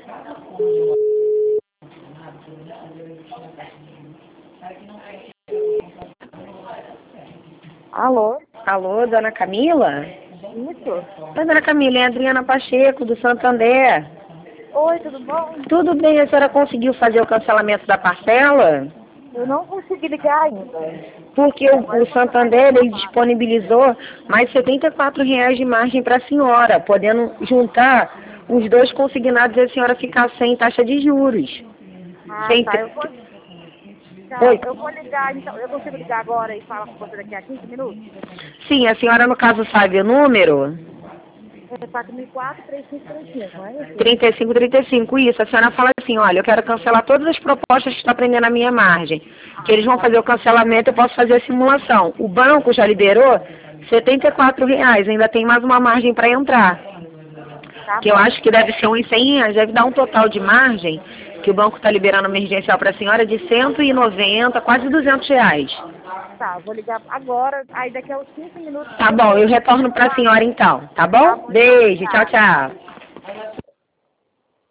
Alô? Alô, dona Camila? Isso? Oi, dona Camila, é a Adriana Pacheco, do Santander. Oi, tudo bom? Tudo bem, a senhora conseguiu fazer o cancelamento da parcela? Eu não consegui ligar ainda. Porque o Santander, ele disponibilizou mais R$ 74 de margem para a senhora, podendo juntar os dois consignados e a senhora ficar sem taxa de juros. Ah, Sem tá. te- Tá, Oi? eu vou ligar, então. Eu consigo ligar agora e falar com você daqui a 15 minutos? Sim, a senhora no caso sabe o número? É 4004-3535, não é isso? 3535, isso. A senhora fala assim, olha, eu quero cancelar todas as propostas que estão prendendo a minha margem. Que eles vão fazer o cancelamento, eu posso fazer a simulação. O banco já liberou R$ 74, ainda tem mais uma margem para entrar. Tá Que eu bom. acho que deve ser uns R$ 100, deve dar um total de margem, que o banco está liberando emergencial para a senhora, de 190, quase R$ 200. Tá, vou ligar agora, aí daqui a uns 15 minutos Tá bom, você... eu retorno para a senhora então, tá Tá bom? bom, então. Beijo, tchau, Obrigada. tchau.